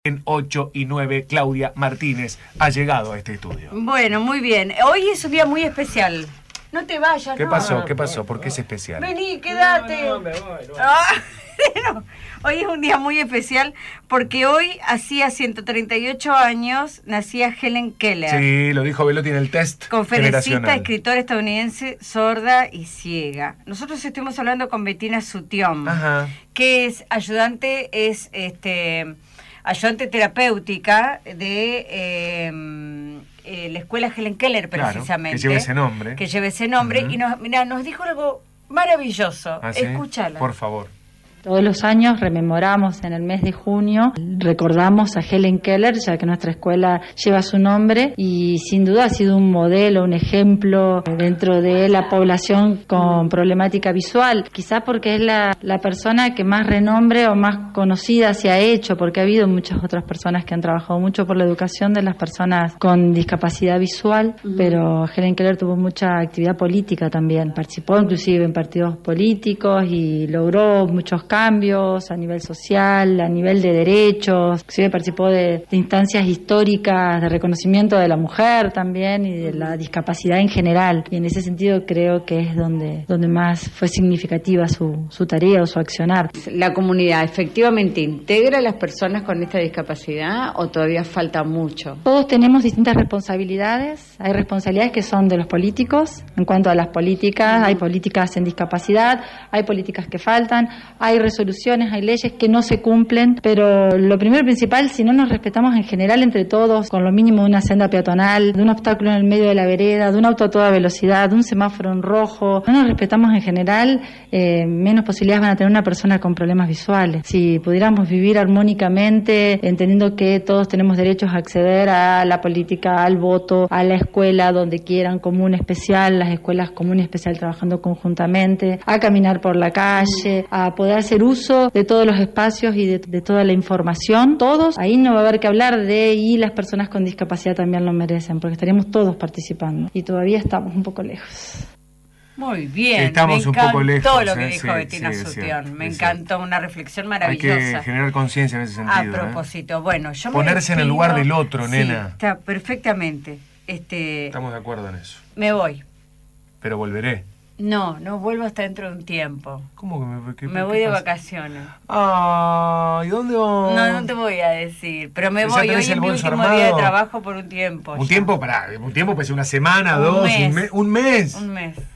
En 8 y 9, Claudia Martínez ha llegado a este estudio. Bueno, muy bien. Hoy es un día muy especial. No te vayas, ¿Qué no. pasó? ¿Qué pasó? ¿Por qué es especial? Vení, quédate. No, me voy. No. Hoy es un día muy especial porque hoy, hacía 138 años, nacía Helen Keller. Sí, lo dijo Velotti en el test Conferencista, generacional. escritora estadounidense, sorda y ciega. Nosotros estuvimos hablando con Bettina Sutión, Ajá. que es ayudante terapéutica de la escuela Helen Keller, Claro, precisamente. que lleve ese nombre. Que lleve ese nombre. Ujú. Y nos dijo algo maravilloso. ¿Ah, sí? Escúchala. Por favor. Todos los años rememoramos en el mes de junio, recordamos a Helen Keller, ya que nuestra escuela lleva su nombre y sin duda ha sido un modelo, un ejemplo dentro de la población con problemática visual, quizá porque es la persona que más renombre o más conocida se ha hecho, porque ha habido muchas otras personas que han trabajado mucho por la educación de las personas con discapacidad visual, pero Helen Keller tuvo mucha actividad política también, participó inclusive en partidos políticos y logró muchos cambios a nivel social, a nivel de derechos, inclusive participó de instancias históricas de reconocimiento de la mujer también y de la discapacidad en general, y en ese sentido creo que es donde más fue significativa su tarea o su accionar. ¿La comunidad efectivamente integra a las personas con esta discapacidad o todavía falta mucho? Todos tenemos distintas responsabilidades. Hay responsabilidades que son de los políticos. En cuanto a las políticas, hay políticas en discapacidad, hay políticas que faltan, hay resoluciones, hay leyes que no se cumplen, pero lo primero y principal, si no nos respetamos en general entre todos, con lo mínimo de una senda peatonal, de un obstáculo en el medio de la vereda, de un auto a toda velocidad, de un semáforo en rojo, no nos respetamos en general, menos posibilidades van a tener una persona con problemas visuales. Si pudiéramos vivir armónicamente, entendiendo que todos tenemos derechos a acceder a la política, al voto, a la escuela donde quieran, común especial, las escuelas común y especial trabajando conjuntamente, a caminar por la calle, a poder hacer uso de todos los espacios y de toda la información, todos, ahí no va a haber que hablar y las personas con discapacidad también lo merecen, porque estaríamos todos participando y todavía estamos un poco lejos. Muy bien, Estamos un poco lejos, todo lo que sí, dijo Bettina sí, Sutión. Me es encantó, una reflexión Hay maravillosa. que generar conciencia en ese sentido. A propósito, bueno, yo me Ponerse en el despido. lugar del otro, Sí, nena. está perfectamente. Estamos de acuerdo en eso. Me voy. Pero volveré. No vuelvo hasta dentro de un tiempo. ¿Cómo que Me voy de vacaciones. ¿Y dónde vas? No te voy a decir, pero me ¿Ya voy. tenés Hoy el es mi bolso último armado? día de trabajo por un tiempo. Un ya. tiempo puede ser una semana, Un dos, mes. un mes. Un mes.